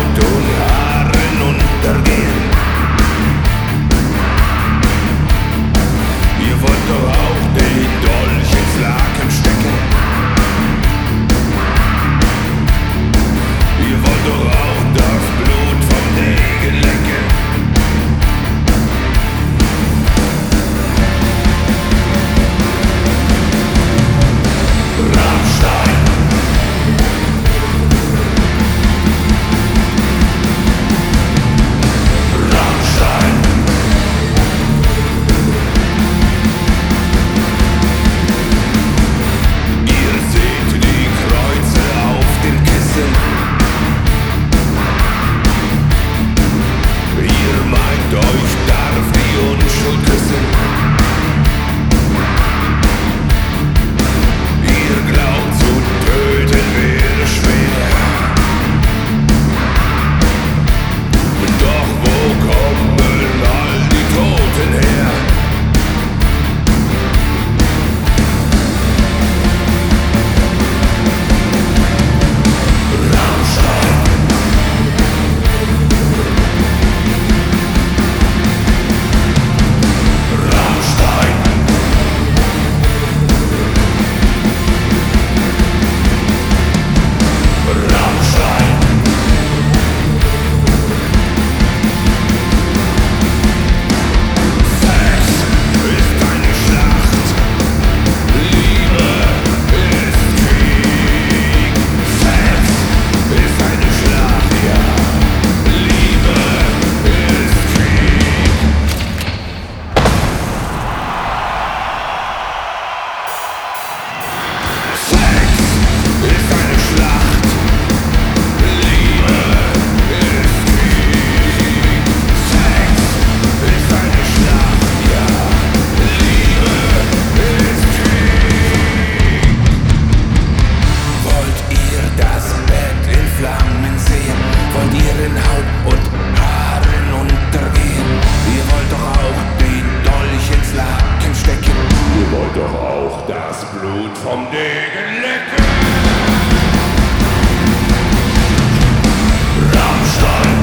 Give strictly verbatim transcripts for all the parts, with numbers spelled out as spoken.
Haut und Haaren untergehen. Ihr wollt doch auch den Dolch ins Laken stecken. Ihr wollt doch auch das Blut vom Degen lecken. Rammstein. Rammstein. Ihr seht die Kreuze auf den Kissen. Ihr meint, euch darf die Unschuld küssen. Ihr glaubt, zu töten wäre schwer. Doch wo kommen all die Toten her? Rammstein. Rammstein. Rammstein. Sex ist eine Schlacht, Liebe ist Krieg. Sex ist eine Schlacht, ja, Liebe ist Krieg. Sex ist eine Schlacht, Liebe ist Krieg. Sex ist eine Schlacht, ja, Liebe ist Krieg. Wollt ihr das Bett in Flammen sehen? Wollt ihr in Haut und Haaren untergehen? Ihr wollt doch auch den Dolch ins Laken stecken. Ihr wollt doch auch das Blut vom Degen lecken. Rammstein.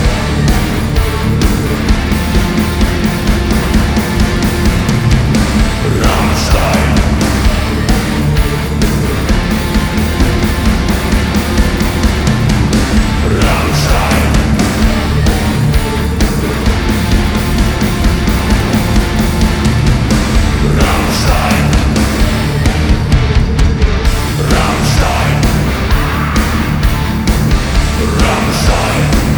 Rammstein. Rammstein. Rammstein. Rammstein. Rammstein.